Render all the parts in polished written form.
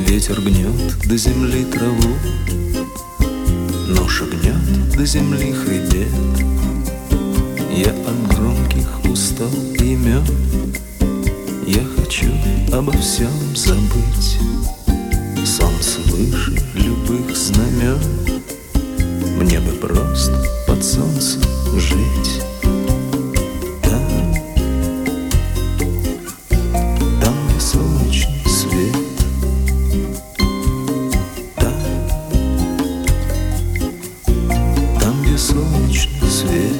Ветер гнет до земли траву, ноша гнет до земли хребет. Я от громких устал имен, я хочу обо всем забыть. Солнце выше любых знамен, мне бы просто под солнцем жить. Там где солнечный свет, там где солнечный свет.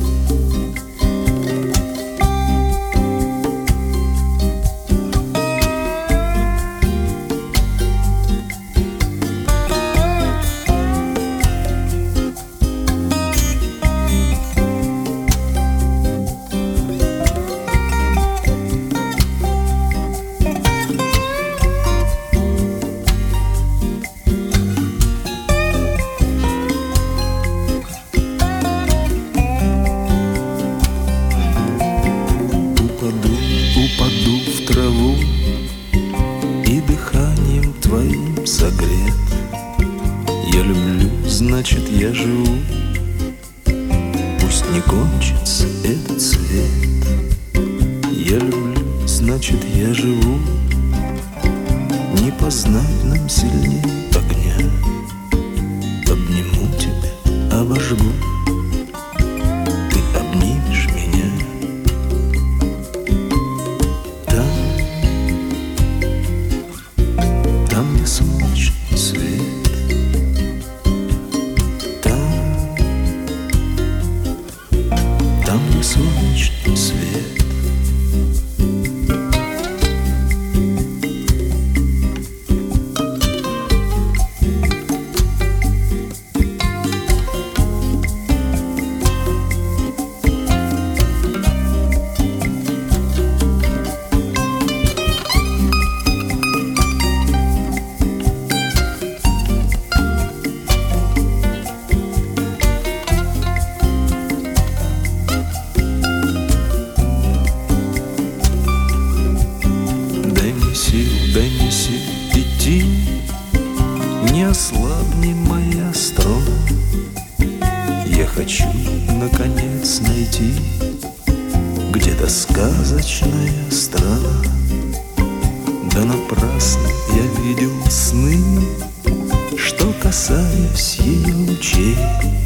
Упаду в траву и дыханием твоим согрет. Я люблю, значит, я живу, пусть не кончится этот свет. Я люблю, значит, я живу, не познать нам сильнее огня. Обниму тебя, обожгу, ты обнимешь меня. Там, где солнечный свет, там, где солнечный свет. Дай мне сил идти, не ослабни моя строна. Я хочу, наконец, найти где-то сказочная страна. Да напрасно я видел сны, что, касаясь ее лучей,